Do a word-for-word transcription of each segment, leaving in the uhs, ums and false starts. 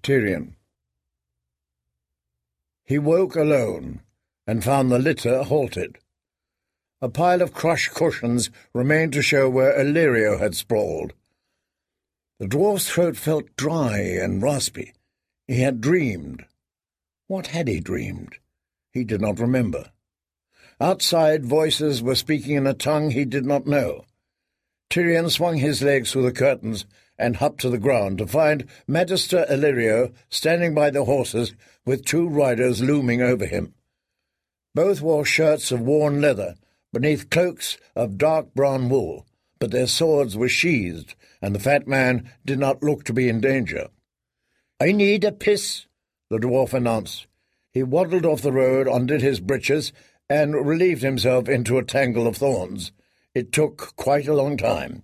Tyrion. He woke alone and found the litter halted. A pile of crushed cushions remained to show where Illyrio had sprawled. The dwarf's throat felt dry and raspy. He had dreamed. What had he dreamed? He did not remember. Outside, voices were speaking in a tongue he did not know. Tyrion swung his legs through the curtains and hopped to the ground to find Magister Illyrio standing by the horses with two riders looming over him. Both wore shirts of worn leather beneath cloaks of dark brown wool, but their swords were sheathed, and the fat man did not look to be in danger. "I need a piss," the dwarf announced. He waddled off the road, undid his breeches, and relieved himself into a tangle of thorns. It took quite a long time.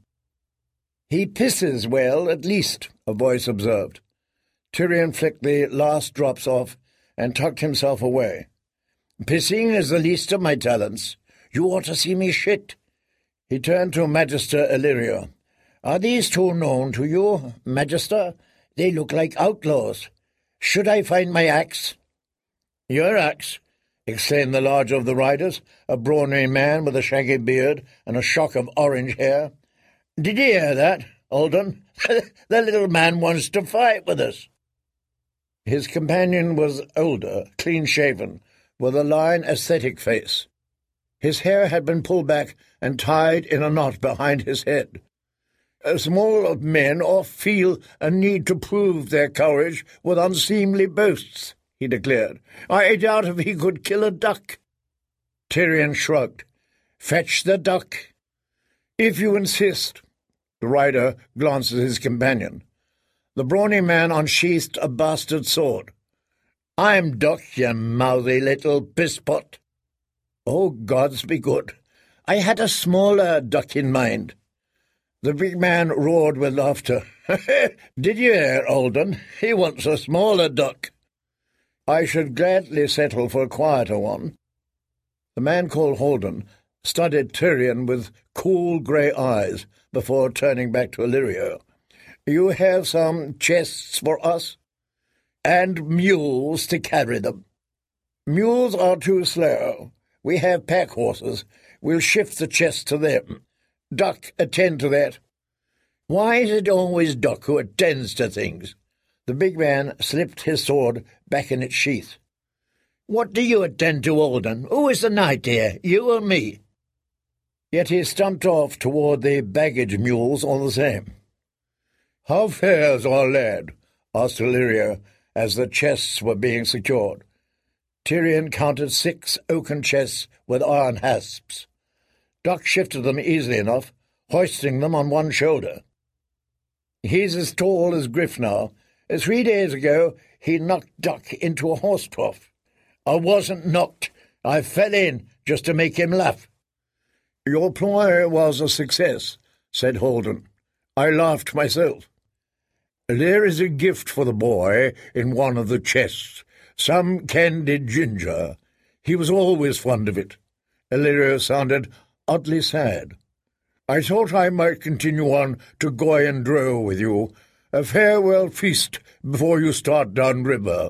"He pisses well, at least," a voice observed. Tyrion flicked the last drops off and tucked himself away. "Pissing is the least of my talents. You ought to see me shit." He turned to Magister Illyrio. "Are these two known to you, Magister? They look like outlaws. Should I find my axe?" "Your axe?" exclaimed the larger of the riders, a brawny man with a shaggy beard and a shock of orange hair. "Did you hear that, Alden? The little man wants to fight with us." His companion was older, clean-shaven, with a lined, aesthetic face. His hair had been pulled back and tied in a knot behind his head. "Small men oft feel a need to prove their courage with unseemly boasts," he declared. "I doubt if he could kill a duck." Tyrion shrugged. "Fetch the duck." "If you insist." The rider glanced at his companion. The brawny man unsheathed a bastard sword. "I'm duck, you mouthy little pisspot." "Oh, gods be good. I had a smaller duck in mind." The big man roared with laughter. "Did you hear, Alden? He wants a smaller duck." "I should gladly settle for a quieter one." The man called Holden studied Tyrion with cool grey eyes before turning back to Illyrio. "You have some chests for us?" "And mules to carry them." "Mules are too slow. We have pack horses. We'll shift the chests to them. Duck, attend to that." "Why is it always Duck who attends to things?" The big man slipped his sword back in its sheath. "What do you attend to, Alden? Who is the knight here, you or me?" Yet he stumped off toward the baggage mules all the same. "How fares our lad?" asked Illyrio as the chests were being secured. Tyrion counted six oaken chests with iron hasps. Duck shifted them easily enough, hoisting them on one shoulder. "He's as tall as Griff now. Three days ago he knocked Duck into a horse trough." "I wasn't knocked. I fell in just to make him laugh." "Your ploy was a success," said Holden. "I laughed myself." "There is a gift for the boy in one of the chests. Some candied ginger. He was always fond of it." Illyrio sounded oddly sad. "I thought I might continue on to Goyen Dro with you. A farewell feast before you start down river."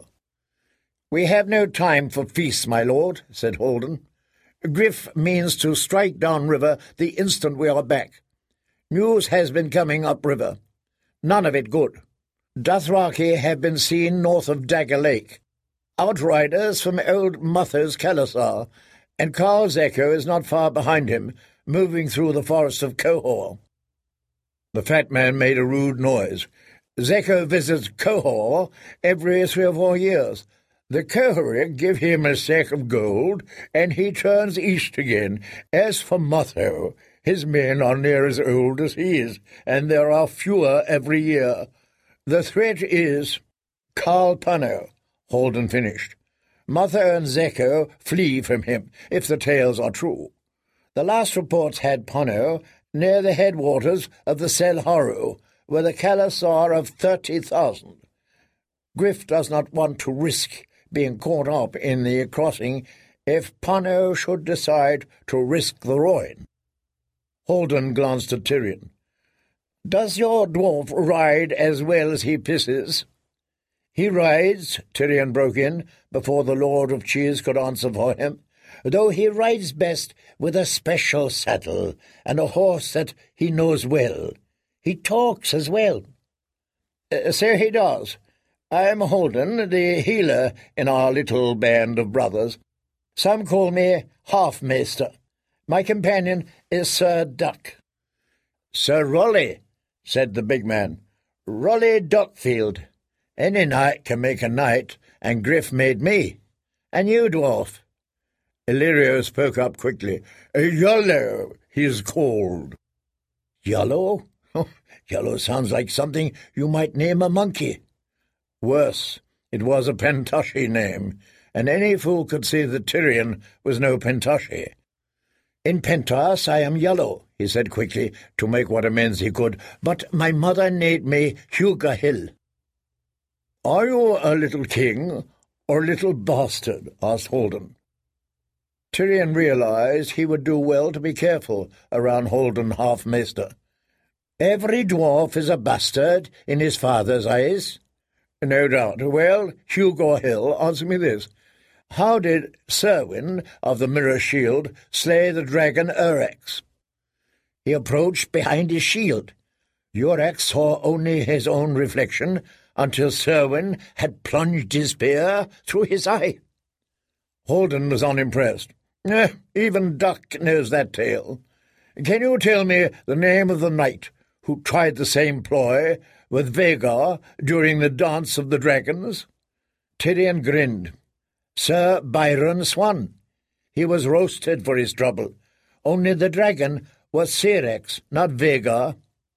"We have no time for feasts, my lord," said Holden. "Griff means to strike down river the instant we are back. News has been coming up river. None of it good. Dothraki have been seen north of Dagger Lake. Outriders from old Muther's Khalasar, and Khal Zekko is not far behind him, moving through the forest of Qohor." The fat man made a rude noise. "Zekko visits Qohor every three or four years. The Qohorik give him a sack of gold, and he turns east again. As for Mutho, his men are near as old as he is, and there are fewer every year. The threat is—" "Karl Punno," Holden finished. "Mutho and Zekko flee from him, if the tales are true. The last reports had Punno near the headwaters of the Selharu, with a Khalasar of thirty thousand. Griff does not want to risk being caught up in the crossing if Punno should decide to risk the Rhoyne." Holden glanced at Tyrion. "Does your dwarf ride as well as he pisses?" "He rides," Tyrion broke in, before the Lord of Cheese could answer for him, "though he rides best with a special saddle and a horse that he knows well. He talks as well." Uh, "So he does. I am Holden, the healer in our little band of brothers. Some call me Half-Maester. My companion is Sir Duck." "Sir Rolly," said the big man. "Rolly Duckfield. Any knight can make a knight, and Griff made me. And you, dwarf?" Illyrio spoke up quickly. "Yellow, he's called." "Yellow? Yellow sounds like something you might name a monkey." Worse, it was a Pentoshi name, and any fool could see that Tyrion was no Pentoshi. "In Pentos I am yellow," he said quickly, to make what amends he could, "but my mother named me Huga Hill." "Are you a little king or little bastard?" asked Holden. Tyrion realized he would do well to be careful around Holden Half-Maester. "Every dwarf is a bastard in his father's eyes." "No doubt. Well, Hugo Hill, answer me this. How did Serwyn of the Mirror Shield slay the dragon Urex?" "He approached behind his shield. Urex saw only his own reflection until Serwyn had plunged his spear through his eye." Holden was unimpressed. Eh, "Even Duck knows that tale. Can you tell me the name of the knight who tried the same ploy with Vhagar during the Dance of the Dragons?" Tyrion grinned. "Sir Byron Swan. He was roasted for his trouble. Only the dragon was Syrax, not Vhagar."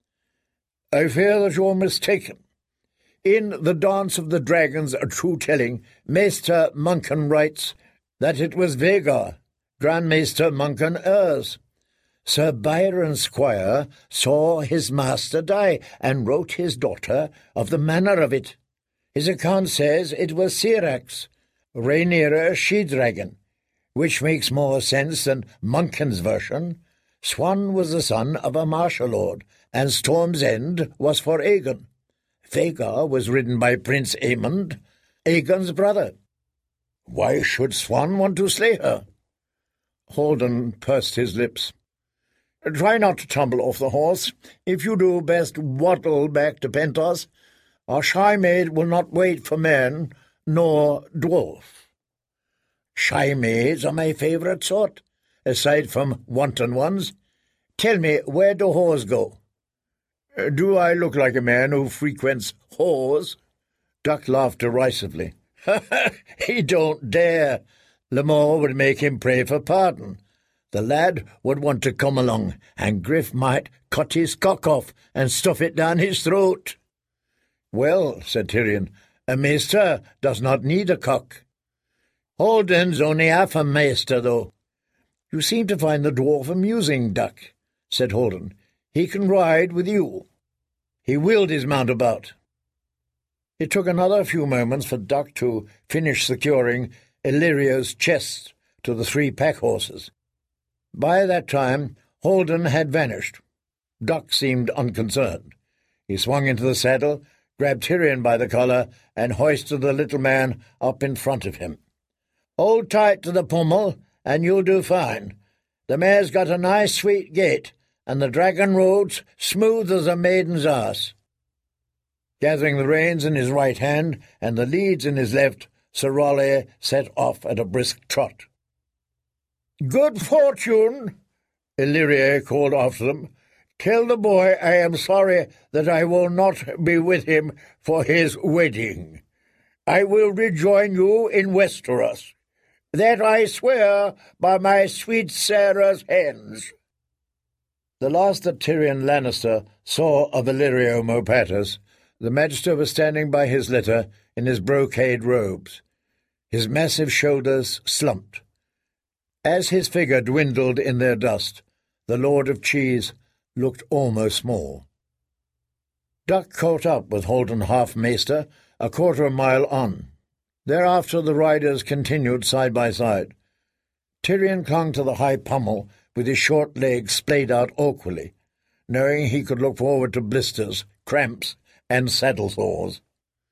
"I fear that you're mistaken. In the Dance of the Dragons, a true telling, Maester Muncan writes that it was Vhagar, Grand Maester Muncan errs. Sir Byron's squire saw his master die, and wrote his daughter of the manner of it. His account says it was Syrax, Rhaenyra she-dragon, which makes more sense than Muncan's version. Swan was the son of a martial lord, and Storm's End was for Aegon. Vhagar was ridden by Prince Aemond, Aegon's brother. Why should Swan want to slay her?" Holden pursed his lips. "Try not to tumble off the horse. If you do, best waddle back to Pentos. Our shy maid will not wait for men, nor dwarf." "Shy maids are my favourite sort, aside from wanton ones. Tell me, where do whores go?" "Do I look like a man who frequents whores?" Duck laughed derisively. "He don't dare. Lamore would make him pray for pardon. The lad would want to come along, and Griff might cut his cock off and stuff it down his throat." "Well," said Tyrion, "a maester does not need a cock." "Holden's only half a maester, though." "You seem to find the dwarf amusing, Duck," said Holden. "He can ride with you." He wheeled his mount about. It took another few moments for Duck to finish securing Illyrio's chest to the three pack-horses. By that time, Holden had vanished. Duck seemed unconcerned. He swung into the saddle, grabbed Tyrion by the collar, and hoisted the little man up in front of him. "Hold tight to the pommel, and you'll do fine. The mare's got a nice sweet gait, and the dragon road's smooth as a maiden's arse." Gathering the reins in his right hand and the leads in his left, Sir Rolly set off at a brisk trot. "Good fortune," Illyrio called after them. "Tell the boy I am sorry that I will not be with him for his wedding. I will rejoin you in Westeros. That I swear by my sweet Sarah's hands." The last that Tyrion Lannister saw of Illyrio Mopatis, the Magister was standing by his litter in his brocade robes. His massive shoulders slumped. As his figure dwindled in their dust, the Lord of Cheese looked almost small. Duck caught up with Holden Half-Maester a quarter mile on. Thereafter the riders continued side by side. Tyrion clung to the high pommel with his short legs splayed out awkwardly, knowing he could look forward to blisters, cramps, and saddle sores.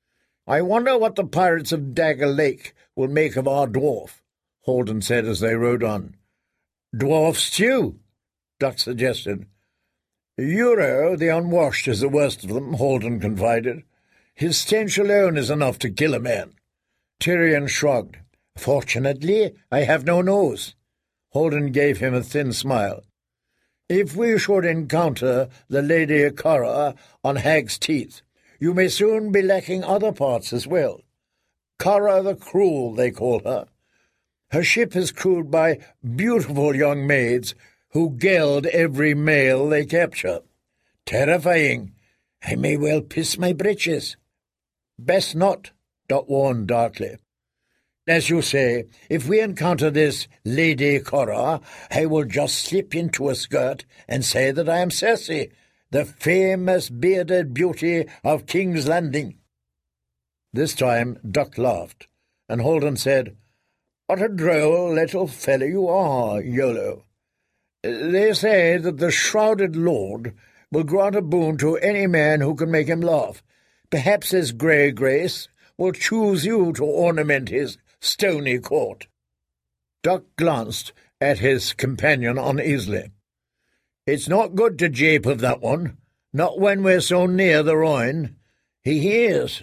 "I wonder what the pirates of Dagger Lake will make of our dwarf," Holden said as they rode on. "Dwarf stew," Duck suggested. "Euro, the unwashed, is the worst of them," Holden confided. "His stench alone is enough to kill a man." Tyrion shrugged. "Fortunately, I have no nose." Holden gave him a thin smile. "If we should encounter the Lady Cara on Hag's Teeth, you may soon be lacking other parts as well. Cara the Cruel, they call her. Her ship is crewed by beautiful young maids who geld every male they capture. Terrifying. I may well piss my breeches." "Best not," Dot warned darkly. "As you say, if we encounter this Lady Cara, I will just slip into a skirt and say that I am Cersei, the famous bearded beauty of King's Landing." This time Duck laughed, and Holden said, "What a droll little fellow you are, Iolo. They say that the shrouded lord will grant a boon to any man who can make him laugh. Perhaps his grey grace will choose you to ornament his stony court." Duck glanced at his companion uneasily. "It's not good to jape of that one, not when we're so near the Rhine. He hears."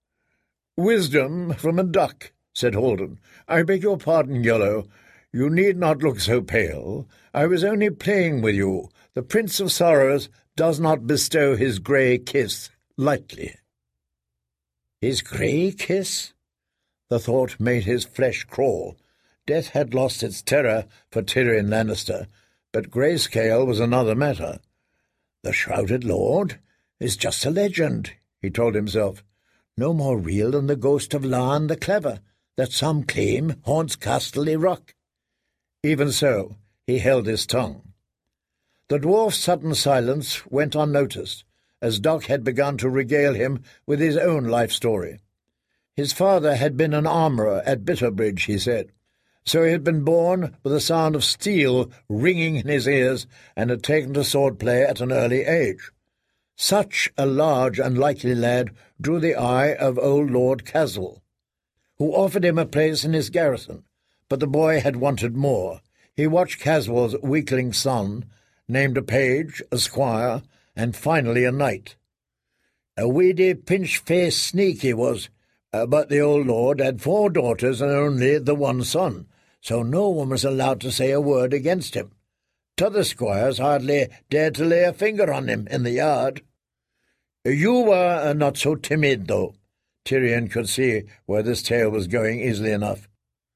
"Wisdom from a duck," said Holden. "I beg your pardon, Iolo. You need not look so pale. I was only playing with you. The Prince of Sorrows does not bestow his grey kiss lightly." His grey kiss? The thought made his flesh crawl. Death had lost its terror for Tyrion Lannister, but Greyscale was another matter. "The Shrouded Lord is just a legend," he told himself. "No more real than the ghost of Lan the Clever, that some claim haunts Casterly Rock." Even so, he held his tongue. The dwarf's sudden silence went unnoticed, as Doc had begun to regale him with his own life story. His father had been an armourer at Bitterbridge, he said, so he had been born with the sound of steel ringing in his ears and had taken to sword-play at an early age. Such a large and likely lad drew the eye of old Lord Caswell, who offered him a place in his garrison, but the boy had wanted more. He watched Caswell's weakling son, named a page, a squire, and finally a knight. A weedy, pinch-faced sneak he was, uh, but the old lord had four daughters and only the one son, so no one was allowed to say a word against him. T'other squires hardly dared to lay a finger on him in the yard. You were uh, not so timid, though. Tyrion could see where this tale was going easily enough.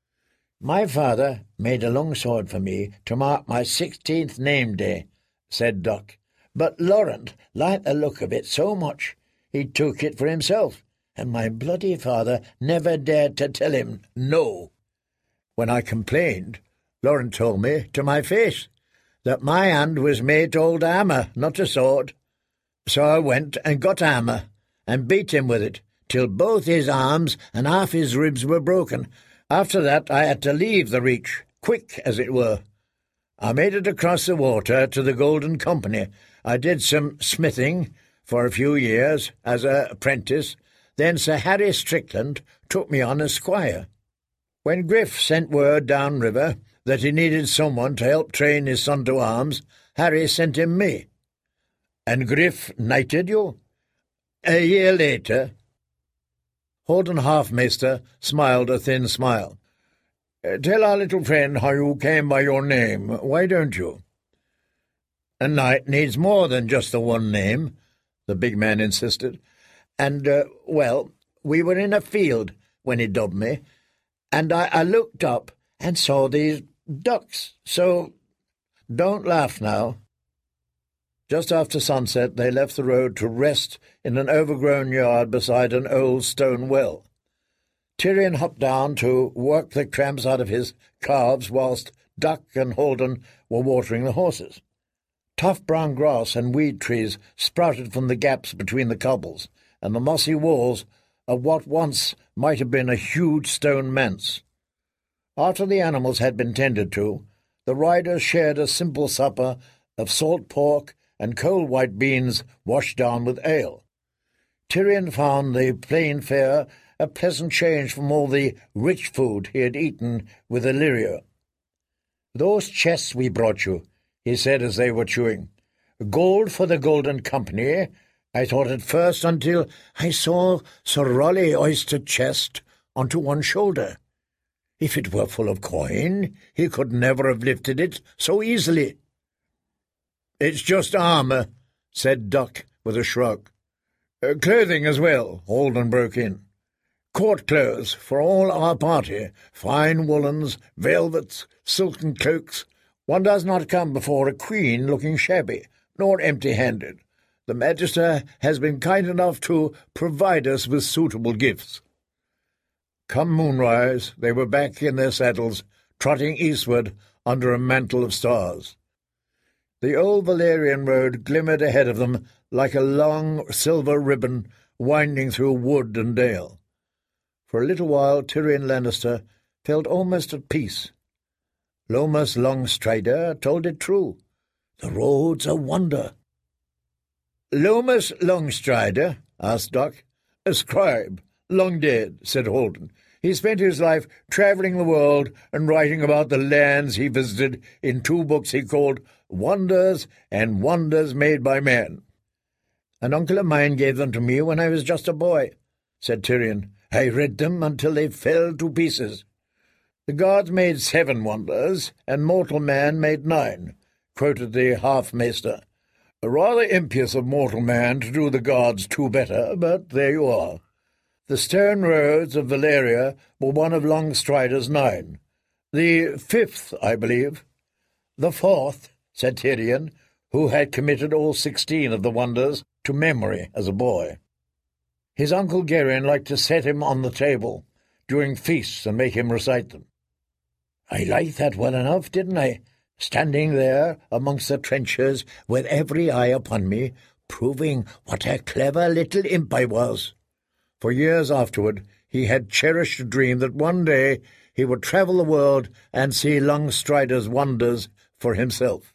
"My father made a long sword for me to mark my sixteenth name-day," said Duck. "But Laurent liked the look of it so much he took it for himself, and my bloody father never dared to tell him no. When I complained, Laurent told me to my face that my hand was made to hold a hammer, not a sword. So I went and got a hammer and beat him with it till both his arms and half his ribs were broken. After that I had to leave the Reach, quick as it were. I made it across the water to the Golden Company. I did some smithing for a few years as an apprentice. Then Sir Harry Strickland took me on as squire. When Griff sent word downriver that he needed someone to help train his son to arms, Harry sent him me." "And Griff knighted you?" "A year later." Holden Halfmaester smiled a thin smile. "Tell our little friend how you came by your name, why don't you?" "A knight needs more than just the one name," the big man insisted. "And, uh, well, we were in a field when he dubbed me, and I, I looked up and saw these ducks, so don't laugh now." Just after sunset they left the road to rest in an overgrown yard beside an old stone well. Tyrion hopped down to work the cramps out of his calves whilst Duck and Holden were watering the horses. Tough brown grass and weed trees sprouted from the gaps between the cobbles and the mossy walls of what once might have been a huge stone manse. After the animals had been tended to, the riders shared a simple supper of salt pork and cold white beans washed down with ale. Tyrion found the plain fare a pleasant change from all the rich food he had eaten with Illyrio. "Those chests we brought you," he said as they were chewing. "Gold for the Golden Company, I thought at first, until I saw Sir Raleigh hoist a chest onto one shoulder. If it were full of coin, he could never have lifted it so easily." "It's just armour," said Duck with a shrug. Uh, "Clothing as well," Alden broke in. "Court clothes for all our party, fine woollens, velvets, silken cloaks. One does not come before a queen looking shabby, nor empty-handed. The Magister has been kind enough to provide us with suitable gifts." Come moonrise, they were back in their saddles, trotting eastward under a mantle of stars. The old Valyrian road glimmered ahead of them like a long silver ribbon winding through wood and dale. For a little while Tyrion Lannister felt almost at peace. Lomas Longstrider told it true. The road's a wonder. "Lomas Longstrider?" asked Doc. "A scribe, long dead," said Holden. "He spent his life travelling the world and writing about the lands he visited in two books he called Wonders and Wonders Made by Man." "An uncle of mine gave them to me when I was just a boy," said Tyrion. "I read them until they fell to pieces." "The gods made seven wonders, and mortal man made nine," quoted the half-maester. "Rather impious of mortal man to do the gods two better, but there you are. The stone roads of Valyria were one of Longstrider's nine. The fifth, I believe." "The fourth," said Tyrion, who had committed all sixteen of the wonders to memory as a boy. His uncle Geraint liked to set him on the table during feasts and make him recite them. "I liked that well enough, didn't I? Standing there amongst the trenches with every eye upon me, proving what a clever little imp I was." For years afterward he had cherished a dream that one day he would travel the world and see Longstrider's wonders for himself.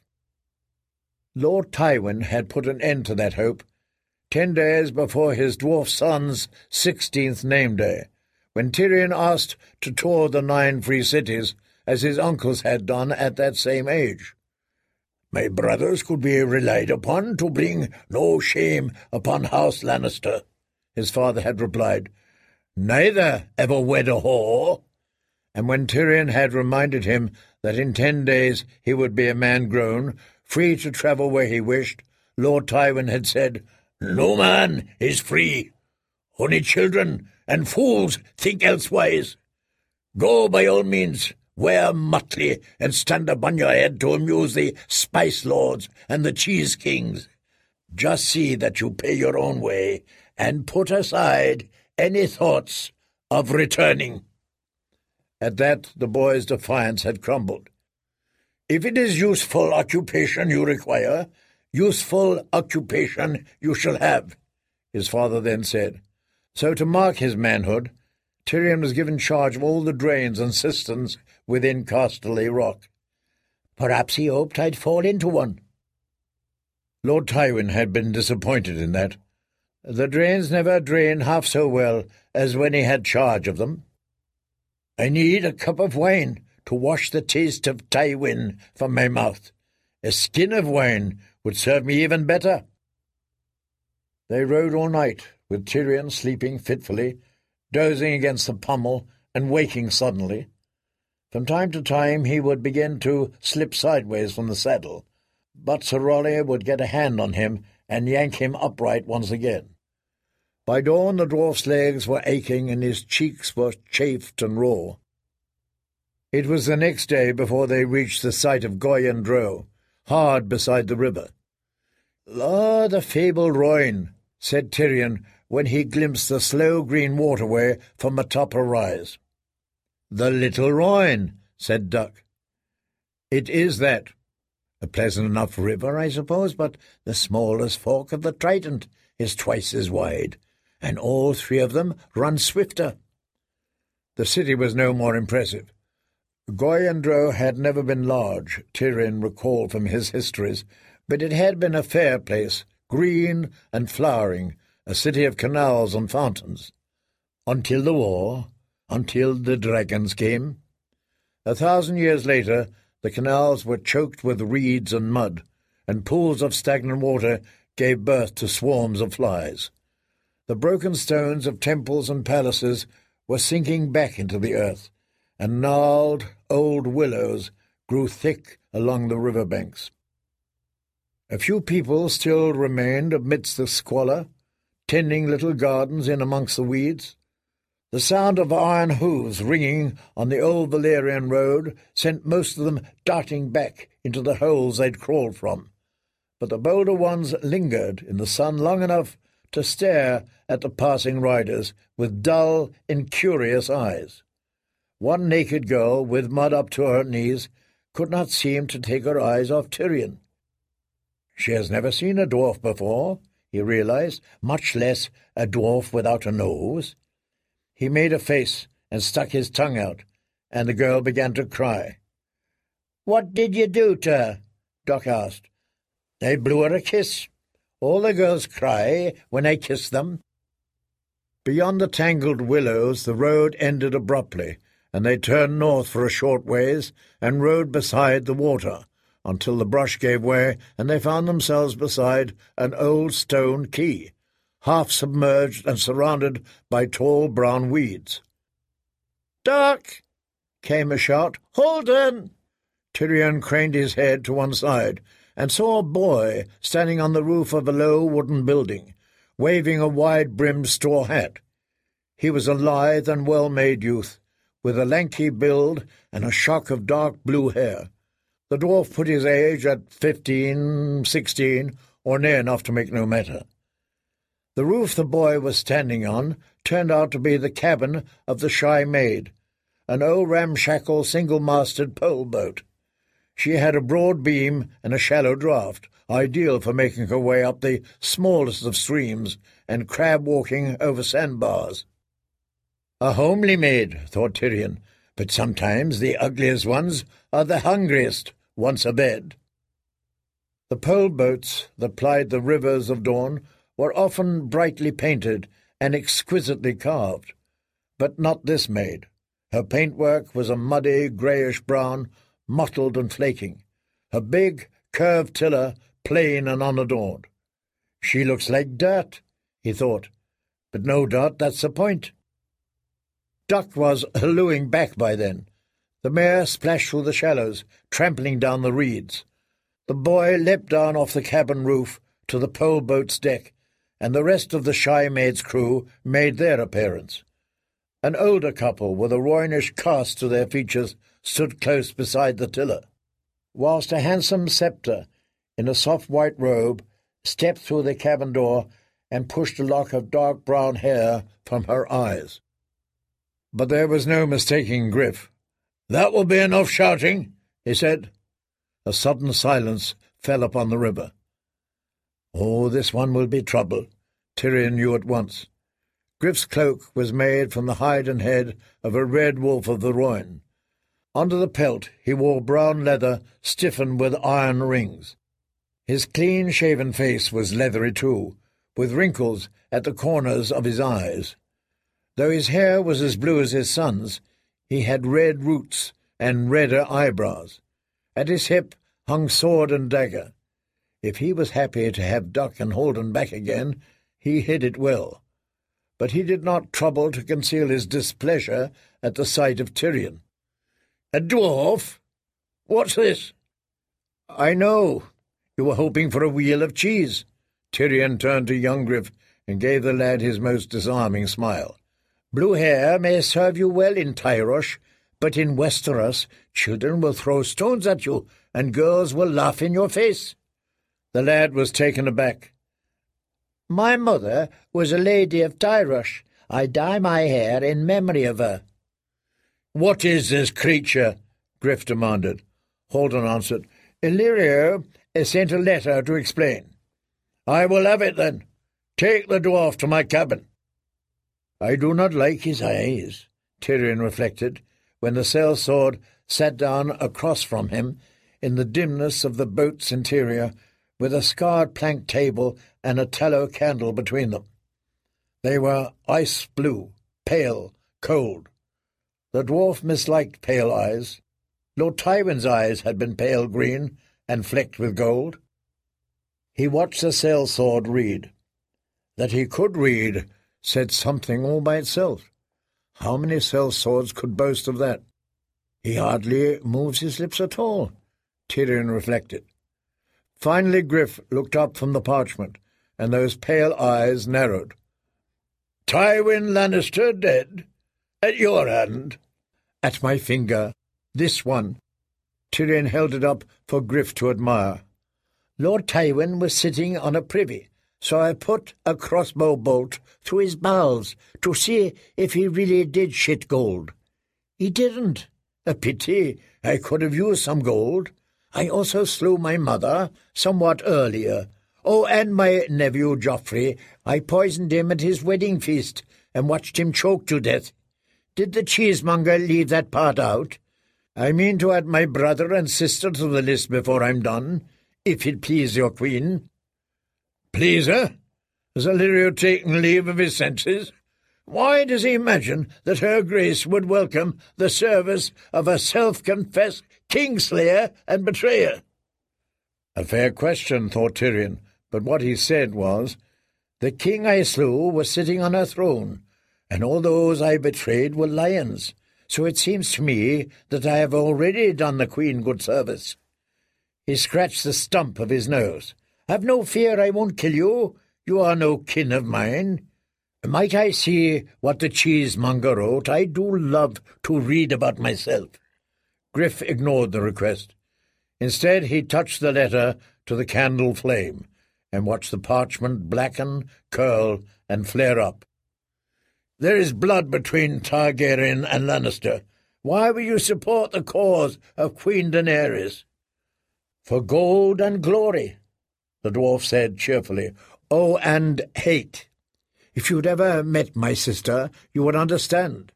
Lord Tywin had put an end to that hope ten days before his dwarf son's sixteenth name-day, when Tyrion asked to tour the nine free cities, as his uncles had done at that same age. "My brothers could be relied upon to bring no shame upon House Lannister," his father had replied. "Neither ever wed a whore." And when Tyrion had reminded him that in ten days he would be a man grown, free to travel where he wished, Lord Tywin had said, "No man is free. Only children and fools think elsewise. Go by all means, wear motley, and stand upon your head to amuse the spice lords and the cheese kings. Just see that you pay your own way, and put aside any thoughts of returning." At that the boy's defiance had crumbled. "If it is useful occupation you require, useful occupation you shall have," his father then said. So to mark his manhood, Tyrion was given charge of all the drains and cisterns within Casterly Rock. Perhaps he hoped I'd fall into one. Lord Tywin had been disappointed in that. The drains never drain half so well as when he had charge of them. "I need a cup of wine to wash the taste of Tywin from my mouth. A skin of wine would serve me even better." They rode all night, with Tyrion sleeping fitfully, dozing against the pommel and waking suddenly. From time to time he would begin to slip sideways from the saddle, but Sir Raleigh would get a hand on him and yank him upright once again. By dawn the dwarf's legs were aching and his cheeks were chafed and raw. It was the next day before they reached the site of Goyen Dro, hard beside the river. "Ah, the fabled Royne," said Tyrion when he glimpsed the slow green waterway from atop a rise. "The Little Royne," said Duck. "It is that. A pleasant enough river, I suppose, but the smallest fork of the Trident is twice as wide, and all three of them run swifter." The city was no more impressive. Goyen Dro had never been large, Tyrion recalled from his histories, but it had been a fair place, green and flowering, a city of canals and fountains. Until the war, until the dragons came. A thousand years later, the canals were choked with reeds and mud, and pools of stagnant water gave birth to swarms of flies. The broken stones of temples and palaces were sinking back into the earth, and gnarled old willows grew thick along the river banks. A few people still remained amidst the squalor, tending little gardens in amongst the weeds. The sound of iron hoofs ringing on the old Valerian road sent most of them darting back into the holes they'd crawled from, but the bolder ones lingered in the sun long enough to stare at the passing riders with dull, incurious eyes. One naked girl, with mud up to her knees, could not seem to take her eyes off Tyrion. She has never seen a dwarf before, he realized, much less a dwarf without a nose. He made a face and stuck his tongue out, and the girl began to cry. "What did you do to her?" Doc asked. "I blew her a kiss. All the girls cry when I kiss them." Beyond the tangled willows the road ended abruptly, and they turned north for a short ways and rode beside the water, until the brush gave way and they found themselves beside an old stone quay, half submerged and surrounded by tall brown weeds. "Doc!" came a shout. "Holden!" Tyrion craned his head to one side and saw a boy standing on the roof of a low wooden building, waving a wide-brimmed straw hat. He was a lithe and well-made youth, with a lanky build and a shock of dark blue hair. The dwarf put his age at fifteen, sixteen, or near enough to make no matter. The roof the boy was standing on turned out to be the cabin of the Shy Maid, an old ramshackle single-masted pole boat. She had a broad beam and a shallow draught, ideal for making her way up the smallest of streams and crab-walking over sandbars. A homely maid, thought Tyrion, but sometimes the ugliest ones are the hungriest, once abed. The pole boats that plied the rivers of Dawn were often brightly painted and exquisitely carved, but not this maid. Her paintwork was a muddy, greyish-brown, mottled and flaking, her big, curved tiller plain and unadorned. She looks like dirt, he thought, but no doubt that's the point. Duck was hallooing back by then. The mare splashed through the shallows, trampling down the reeds. The boy leapt down off the cabin roof to the pole boat's deck, and the rest of the Shy Maid's crew made their appearance. An older couple with a Roynish cast to their features stood close beside the tiller, whilst a handsome sceptre in a soft white robe stepped through the cabin door and pushed a lock of dark brown hair from her eyes. But there was no mistaking Griff. "That will be enough shouting," he said. A sudden silence fell upon the river. "Oh, this one will be trouble," Tyrion knew at once. Griff's cloak was made from the hide and head of a red wolf of the Rhoyne. Under the pelt he wore brown leather stiffened with iron rings. His clean-shaven face was leathery too, with wrinkles at the corners of his eyes. Though his hair was as blue as his son's, he had red roots and redder eyebrows. At his hip hung sword and dagger. If he was happy to have Duck and Holden back again, he hid it well. But he did not trouble to conceal his displeasure at the sight of Tyrion. "A dwarf? What's this?" "I know. You were hoping for a wheel of cheese." Tyrion turned to young Griff and gave the lad his most disarming smile. "Blue hair may serve you well in Tyrosh, but in Westeros children will throw stones at you, and girls will laugh in your face." The lad was taken aback. "My mother was a lady of Tyrosh. I dye my hair in memory of her." "What is this creature?" Griff demanded. Holden answered, "Illyrio has sent a letter to explain." "I will have it, then. Take the dwarf to my cabin." "I do not like his eyes," Tyrion reflected, when the sellsword sat down across from him in the dimness of the boat's interior, with a scarred plank table and a tallow candle between them. They were ice blue, pale, cold. The dwarf misliked pale eyes. Lord Tywin's eyes had been pale green and flecked with gold. He watched the sellsword read. That he could read said something all by itself. How many sellswords could boast of that? He hardly moves his lips at all, Tyrion reflected. Finally Griff looked up from the parchment, and those pale eyes narrowed. Tywin Lannister dead? At your hand? At my finger. This one. Tyrion held it up for Griff to admire. Lord Tywin was sitting on a privy, so I put a crossbow bolt through his bowels to see if he really did shit gold. He didn't. A pity. I could have used some gold. I also slew my mother somewhat earlier. Oh, and my nephew Joffrey. I poisoned him at his wedding feast and watched him choke to death. Did the cheesemonger leave that part out? I mean to add my brother and sister to the list before I'm done, if it please your queen. Please her? Has Illyrio taken leave of his senses? Why does he imagine that her grace would welcome the service of a self-confessed kingslayer and betrayer? A fair question, thought Tyrion, but what he said was, the king I slew was sitting on her throne, and all those I betrayed were lions, so it seems to me that I have already done the queen good service. He scratched the stump of his nose. Have no fear, I won't kill you. You are no kin of mine. Might I see what the cheesemonger wrote? I do love to read about myself. Griff ignored the request. Instead, he touched the letter to the candle flame and watched the parchment blacken, curl, and flare up. There is blood between Targaryen and Lannister. Why will you support the cause of Queen Daenerys? For gold and glory, the dwarf said cheerfully. Oh, and hate. If you'd ever met my sister, you would understand.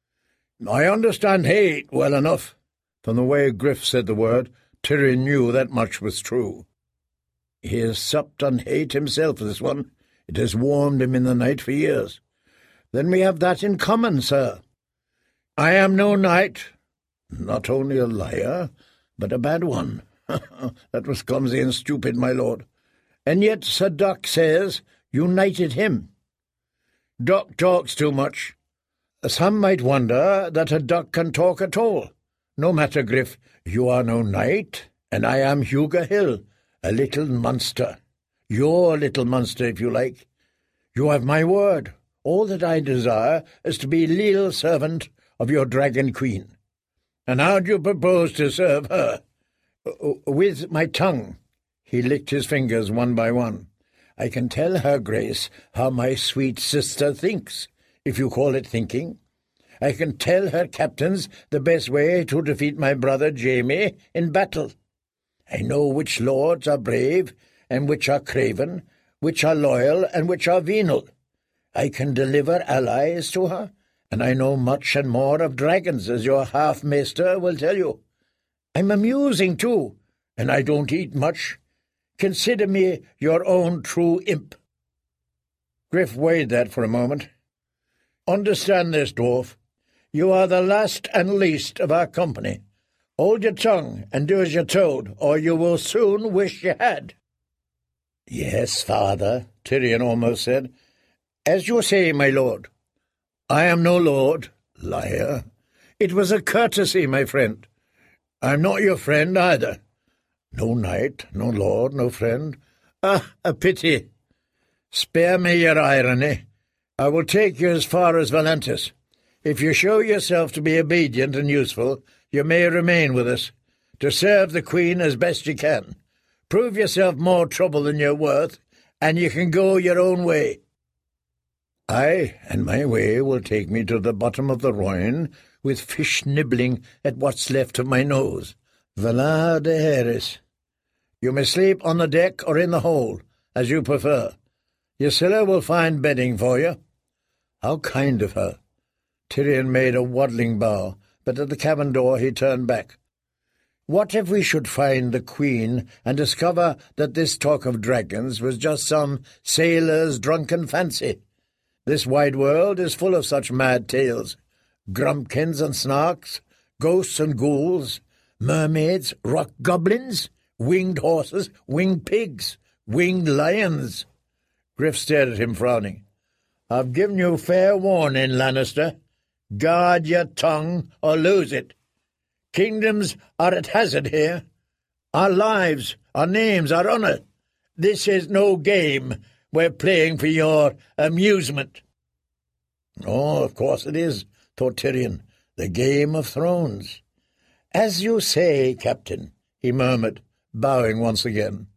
I understand hate well enough. From the way Griff said the word, Tyrion knew that much was true. He has supped on hate himself, this one. It has warmed him in the night for years. Then we have that in common, sir. I am no knight, not only a liar, but a bad one. That was clumsy and stupid, my lord. And yet Sir Duck says you knighted him. Duck talks too much. Some might wonder that a duck can talk at all. No matter, Griff, you are no knight, and I am Hugo Hill, a little monster. Your little monster, if you like. You have my word. All that I desire is to be leal servant of your dragon queen. And how do you propose to serve her? With my tongue. He licked his fingers one by one. I can tell her grace how my sweet sister thinks, if you call it thinking. I can tell her captains the best way to defeat my brother Jaime in battle. I know which lords are brave and which are craven, which are loyal and which are venal. I can deliver allies to her, and I know much and more of dragons, as your half-maester will tell you. I'm amusing, too, and I don't eat much. Consider me your own true imp. Griff weighed that for a moment. Understand this, dwarf. You are the last and least of our company. Hold your tongue and do as you're told, or you will soon wish you had. Yes, father, Tyrion almost said. As you say, my lord. I am no lord, liar. It was a courtesy, my friend. I'm not your friend either. No knight, no lord, no friend. Ah, a pity. Spare me your irony. I will take you as far as Volantis. If you show yourself to be obedient and useful, you may remain with us, to serve the Queen as best you can. Prove yourself more trouble than you're worth, and you can go your own way. I and my way will take me to the bottom of the Rhoyne, with fish nibbling at what's left of my nose. Valar Dohaeris. You may sleep on the deck or in the hold, as you prefer. Ysilla will find bedding for you. How kind of her. Tyrion made a waddling bow, but at the cabin door he turned back. What if we should find the Queen and discover that this talk of dragons was just some sailor's drunken fancy? This wide world is full of such mad tales. Grumpkins and snarks, ghosts and ghouls, mermaids, rock goblins, winged horses, winged pigs, winged lions. Griff stared at him, frowning. I've given you fair warning, Lannister. Guard your tongue or lose it. Kingdoms are at hazard here. Our lives, our names, our honour. This is no game. We're playing for your amusement. Oh, of course it is, thought Tyrion. The Game of Thrones. As you say, Captain, he murmured, bowing once again.